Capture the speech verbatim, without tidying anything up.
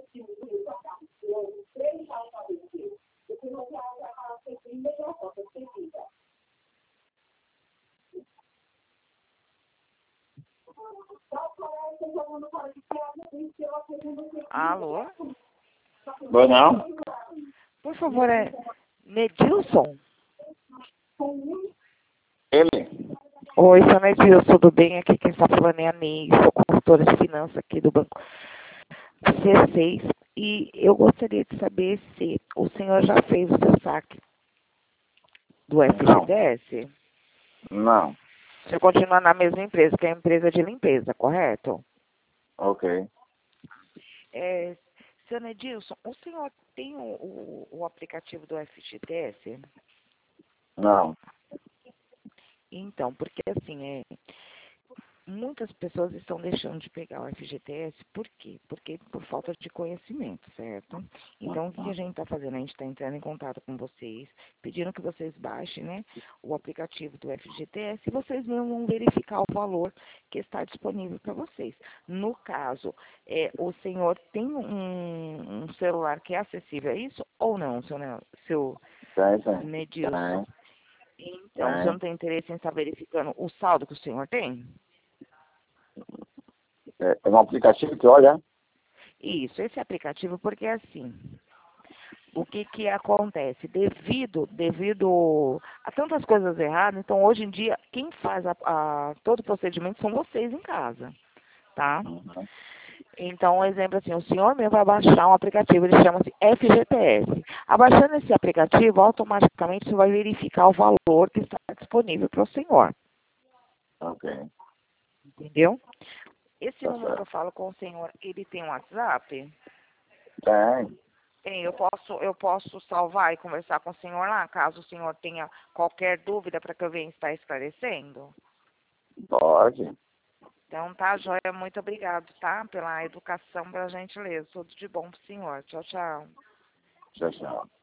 Alô? Boa não? Por favor, é Nedilson? Ele? Oi, seu Nedilson, tudo bem? Aqui quem está falando é a Ney, sou consultora de finanças aqui do Banco C seis. E eu gostaria de saber se o senhor já fez o seu saque do F G T S? Não. Você continua na mesma empresa, que é a empresa de limpeza, correto? Ok. É, seu Nedilson, o senhor tem o, o, o aplicativo do F G T S? Não. Então, porque assim, é, muitas pessoas estão deixando de pegar o F G T S, por quê? Porque por falta de conhecimento, certo? Então, o que a gente está fazendo? A gente está entrando em contato com vocês, pedindo que vocês baixem, né, o aplicativo do F G T S e vocês mesmos vão verificar o valor que está disponível para vocês. No caso, é, o senhor tem um, um celular que é acessível a isso ou não, seu, Ne- seu Tem, tem. Nedilson? Tem. Então, você Tem. não tem interesse em estar verificando o saldo que o senhor tem? É, é um aplicativo que olha. Isso, esse aplicativo, porque assim, o que que acontece? Devido, devido a tantas coisas erradas, então hoje em dia, quem faz a, a- todo o procedimento são vocês em casa, tá? Uhum. Então, um exemplo assim, o senhor mesmo vai baixar um aplicativo, ele chama-se F G T S. Abaixando esse aplicativo, automaticamente você vai verificar o valor que está disponível para o senhor, Ok. entendeu? Esse Tá número que eu certo. falo com o senhor, ele tem um WhatsApp? Tem. Tem, eu posso, eu posso salvar e conversar com o senhor lá, caso o senhor tenha qualquer dúvida para que eu venha estar esclarecendo? Pode. Então tá, joia, muito obrigado, tá? Pela educação, pela gentileza. Tudo de bom pro senhor. Tchau, tchau. Tchau, tchau.